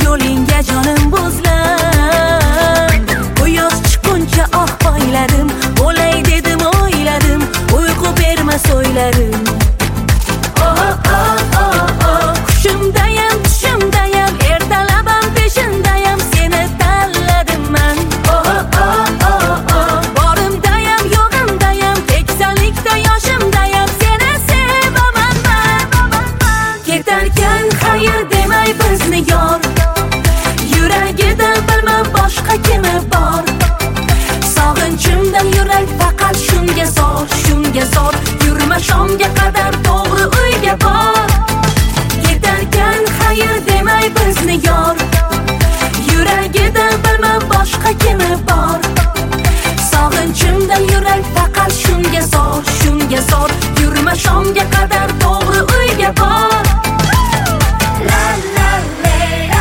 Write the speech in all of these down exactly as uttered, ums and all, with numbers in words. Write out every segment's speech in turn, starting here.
yo'lingga jonim buzlan. Quyosh chiqquncha oh poyladim, o'lay dedim o'yladim, uyqu bermas o'ylarim. Oh oh oh oh, qushimdayam tushimdayam, ertalabam peshandayam seni tanladim man. Oh oh oh oh, borimdayam yo'g'imdayam, keksalikda yoshimdayam seni sevaman man. Ketarkan xayr demay bizni yor, yuragida bilmam boshqa kimi bor. Sog'inchimda yurak faqat shunga zor, shunga zor. Yurma shomga qadar to'g'ri uyga bor. Ketarkan xayr demay bizni yor, yuragida bilmam boshqa kimi bor. Sog'inchimda yurak faqat shunga zor, shunga zor. Yurma shomga qadar to'g'ri uyga bor. La la la.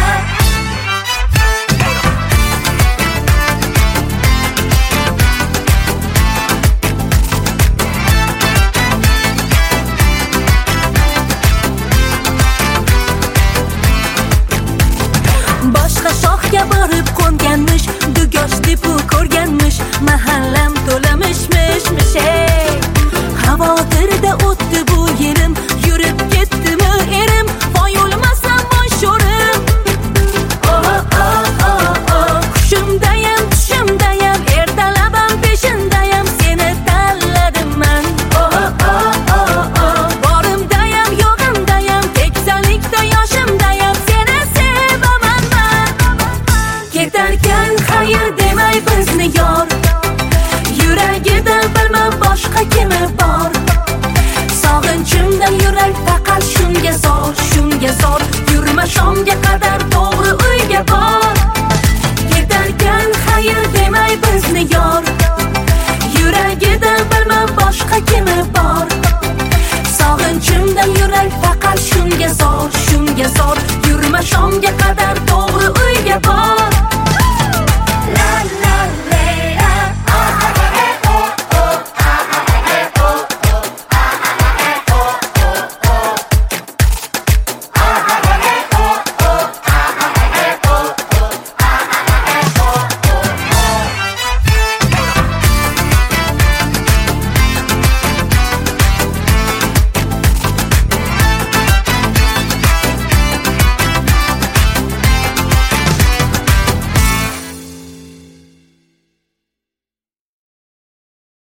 Boshqa shoxga borib qo'nganmish, dugosh deb ko'rganmish, mahallam to'lamishmish mishay. Xavotirda o'tdi bu yerim, yurib ketdimi erim, voy o'lmasam voy sho'rim. Oh oh oh oh, qushimdayam tushimdayam, ertalabam peshandayam seni tanladim man. Oh oh oh oh, borimdayam yo'g'imdayam, keksalikda yoshimdayam seni sevaman man. Ketarkan xayr demay bizni yor, yuragida bilmam boshqa kimi bor. Sog'inchimda yurak faqat shunga zor, shunga zor. Yurma shomga qadar to'g'ri uyga bor. Ketarkan xayr demay bizni yor, yuragida bilmam boshqa kimi bor. Sog'inchimda yurak faqat shunga zor, shunga zor. Yurma shomga